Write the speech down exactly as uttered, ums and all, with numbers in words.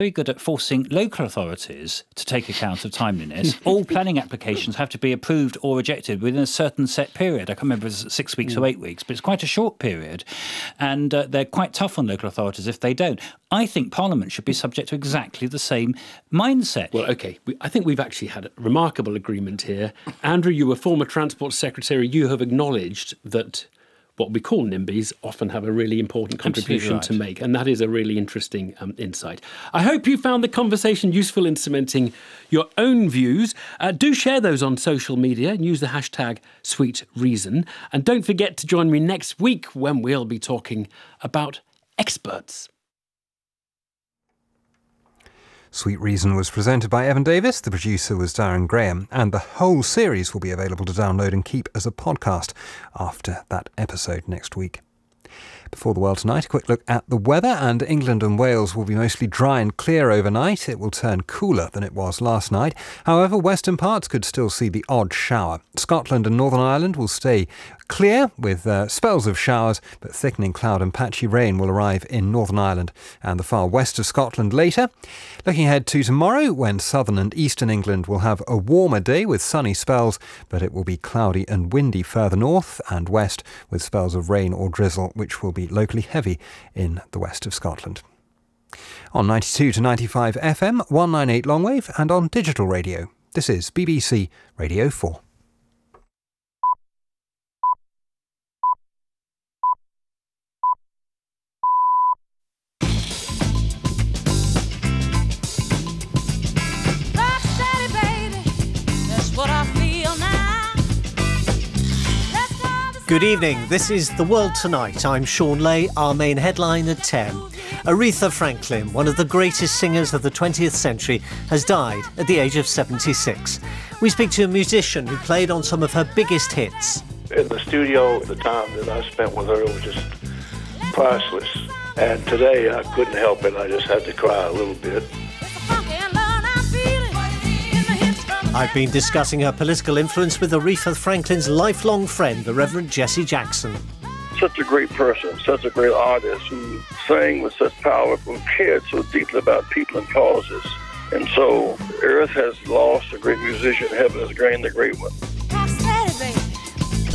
very good at forcing local authorities to take account of timeliness. All planning applications have to be approved or rejected within a certain set period. I can't remember if it's six weeks or eight weeks, but it's quite a short period. And uh, they're quite tough on local authorities if they don't. I think Parliament should be subject to exactly the same mindset. Well, OK, we, I think we've actually had a remarkable agreement here. Andrew, you were former Transport Secretary. You have acknowledged that what we call NIMBYs often have a really important contribution right. to make. And that is a really interesting um, insight. I hope you found the conversation useful in cementing your own views. Uh, do share those on social media and use the hashtag Sweet Reason. And don't forget to join me next week when we'll be talking about experts. Sweet Reason was presented by Evan Davis, the producer was Darren Graham, and the whole series will be available to download and keep as a podcast after that episode next week. Before the world tonight, a quick look at the weather, and England and Wales will be mostly dry and clear overnight. It will turn cooler than it was last night. However, western parts could still see the odd shower. Scotland and Northern Ireland will stay clear with uh, spells of showers, but thickening cloud and patchy rain will arrive in Northern Ireland and the far west of Scotland later. Looking ahead to tomorrow, when southern and eastern England will have a warmer day with sunny spells, but it will be cloudy and windy further north and west with spells of rain or drizzle, which will be locally heavy in the west of Scotland. On ninety-two to ninety-five F M, one ninety-eight Longwave, and on digital radio. This is B B C Radio four. Good evening, this is The World Tonight. I'm Sean Lay, our main headline at ten. Aretha Franklin, one of the greatest singers of the twentieth century, has died at the age of seventy-six. We speak to a musician who played on some of her biggest hits. In the studio, the time that I spent with her was just priceless. And today I couldn't help it, I just had to cry a little bit. I've been discussing her political influence with Aretha Franklin's lifelong friend, the Reverend Jesse Jackson. Such a great person, such a great artist who sang with such power and cared so deeply about people and causes. And so Earth has lost a great musician, heaven has gained a great one.